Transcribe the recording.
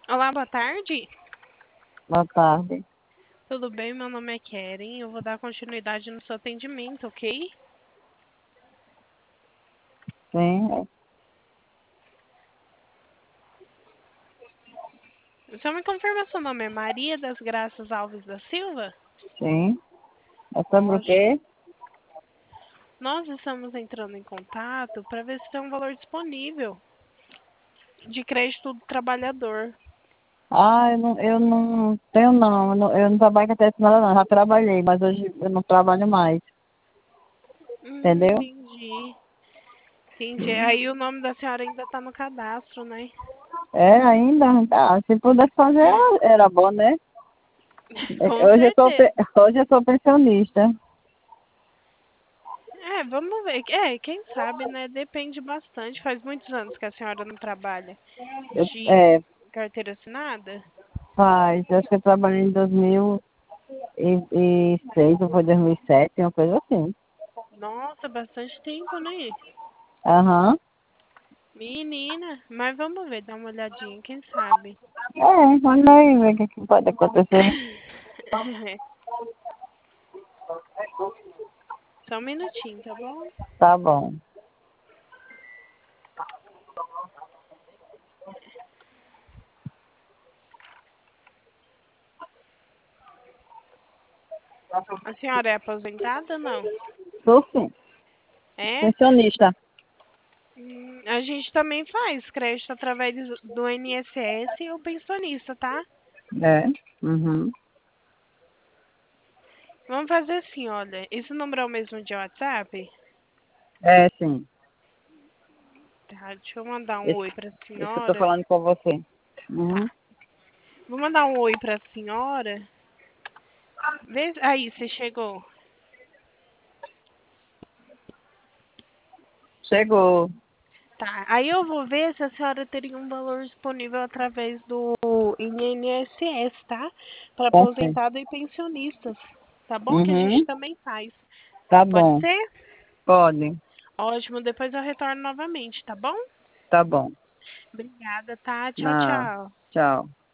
Olá, boa tarde. Boa tarde. Tudo bem? Meu nome é Keren. Eu vou dar continuidade no seu atendimento, ok? Sim, Só me confirma seu nome é Maria das Graças Alves da Silva? sim. É sobre o Ótimo. quê? Nós estamos entrando em contato para ver se tem um valor disponível de crédito do trabalhador. Eu não tenho não. Eu não trabalho com até nada não. Já trabalhei, mas hoje eu não trabalho mais. Entendeu? Entendi. Entendi. Aí o nome da senhora ainda está no cadastro, né? É, ainda. Ah, se pudesse fazer, era bom, né? Com Hoje eu sou, certeza. hoje eu sou pensionista. É, vamos ver. Quem sabe, né? Depende bastante. Faz muitos anos que a senhora não trabalha de É, carteira assinada? faz. Acho que eu trabalhei em 2006 ou foi 2007, uma coisa assim. Nossa, bastante tempo, né? Aham. Menina, mas vamos ver, dá uma olhadinha, quem sabe? Olha aí, ver o que pode acontecer. Só um minutinho, tá bom? Tá bom. A senhora é aposentada ou não? Sou sim. É? Pensionista. A gente também faz crédito através do INSS ou pensionista, tá? É. Uhum. Vamos fazer assim, olha. Esse número é o mesmo de WhatsApp? É, sim. Tá, deixa eu mandar um Esse, oi pra esse que eu tô senhora. falando com você. Uhum. Tá. Vou mandar um oi pra senhora. Vê... Aí, você chegou. Chegou. Tá, aí eu vou ver se a senhora teria um valor disponível através do INSS, tá? Para Com fé. aposentado e pensionistas, tá bom? Que a gente Uhum. também faz. Tá Pode bom. ser? Pode. Ótimo, depois eu retorno novamente, tá bom? Tá bom. Obrigada, tá? Tchau, Ah, tchau. tchau.